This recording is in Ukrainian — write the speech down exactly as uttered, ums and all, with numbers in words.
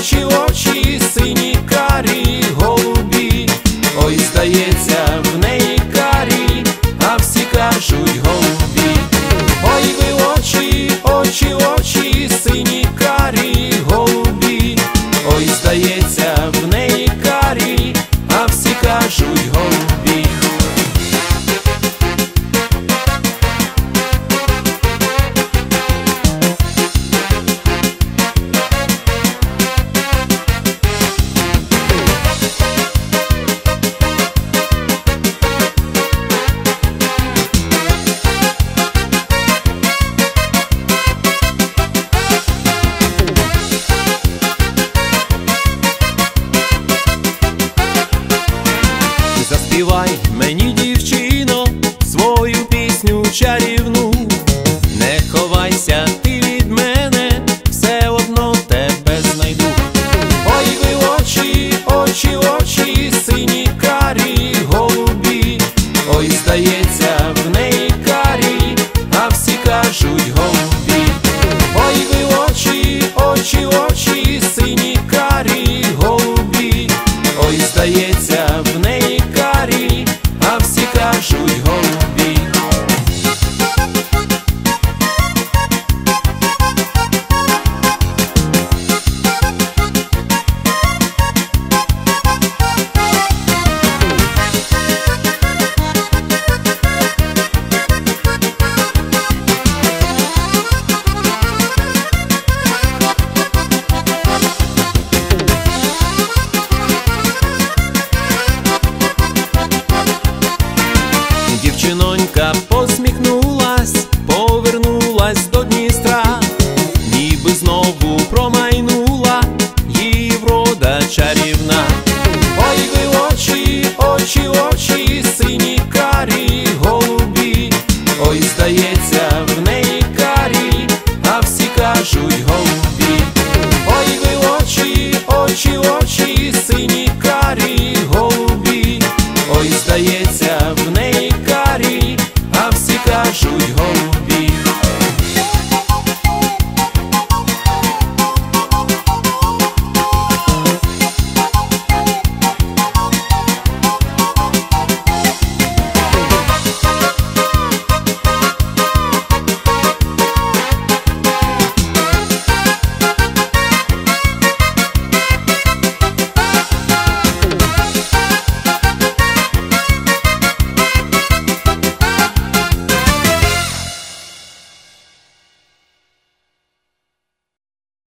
очі, очі, сині карі, голубі. Ой, здається, в неї карі, а всі кажуть голубі. Ой, ви очі, очі, очі, сині карі, голубі. Ой, здається, в неї карі, а всі кажуть голубі. Заспівай мені, дівчино, свою пісню чарівну. Не ховайся ти від мене, все одно тебе знайду. Ой, ви очі, очі, очі, сині карі, голубі. Ой, здається, в неї карі, а всі кажуть голубі. Ой, ви очі, очі, очі, сині карі, голубі. Ой, здається, в неї карі, а всі кажуть голубі. Дівчинонька посміхнулась, повернулась до Дністра, ніби знову промайнула її врода чарівна. Ой, ви очі, очі, очі, сині карі, голубі. Ой, здається,